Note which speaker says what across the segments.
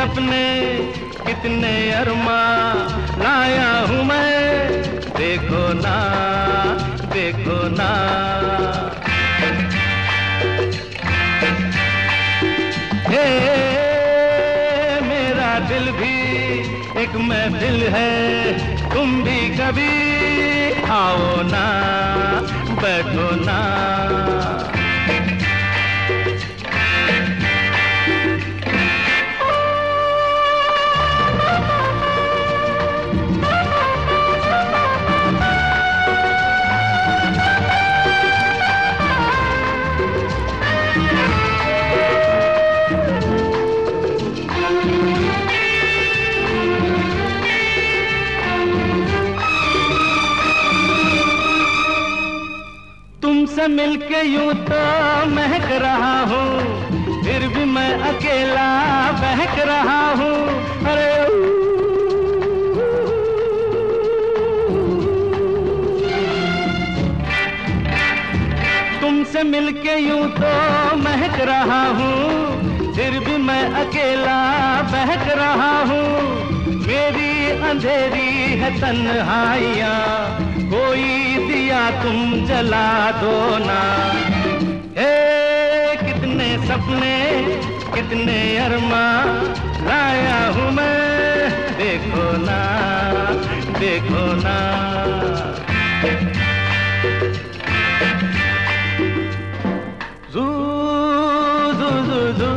Speaker 1: सपने कितने अरमां लाया हूँ मैं, देखो ना देखो ना। हे मेरा दिल भी एक महफिल है, तुम भी कभी आओ ना बैठो ना। तुमसे मिलके यूं तो महक रहा हूँ, फिर भी मैं अकेला बहक रहा हूँ। अरे तुमसे मिलके यूं तो महक रहा हूँ, फिर भी मैं अकेला बहक रहा हूँ। मेरी अंधेरी है तन्हाइयाँ, कोई दिया तुम जला दो ना। हे कितने सपने कितने अरमां लाया हूँ मैं, देखो ना देखो ना। ज़ू ज़ू ज़ू ज़ू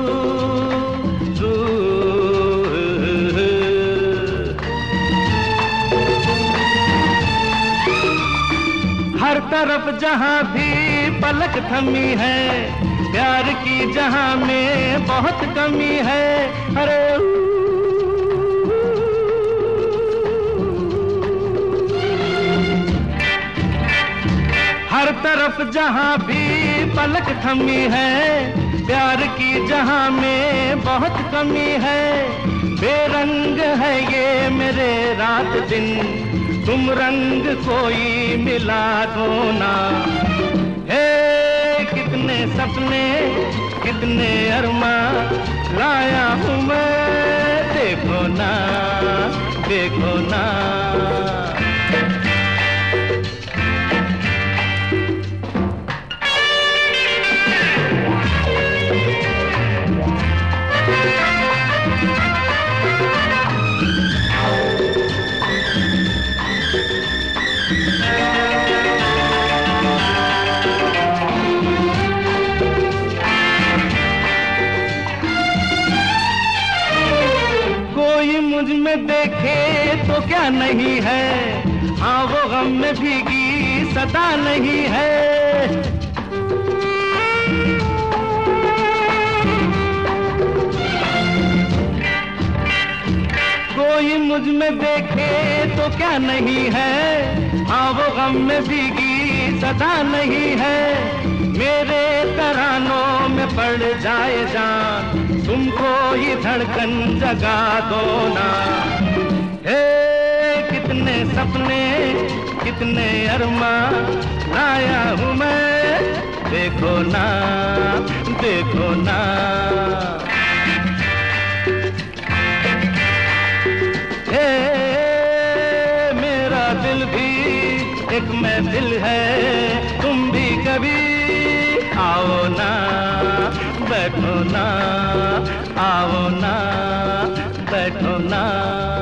Speaker 1: हर तरफ जहाँ भी पलक थमी है, प्यार की जहाँ में बहुत कमी है। अरे हर तरफ जहाँ भी पलक थमी है, प्यार की जहाँ में बहुत कमी है। बेरंग है ये मेरे रात दिन, तुम रंग कोई मिला दो ना। हे कितने सपने कितने अरमां लाया हूँ मैं, देखो ना देखो ना। कोई मुझ में देखे तो क्या नहीं है, हाँ वो गम में भीगी सदा नहीं है। कोई मुझ में देखे तो क्या नहीं है, हाँ वो गम में भीगी सदा नहीं है। मेरे तरानों में पड़ जाए जान, तुमको ये धड़कन जगा दो ना। हे कितने सपने कितने अरमां लाया हूँ मैं, देखो ना देखो ना। हे मेरा दिल भी एक महफिल है, तुम भी कभी आओ ना बैठो ना, आओ ना बैठो ना।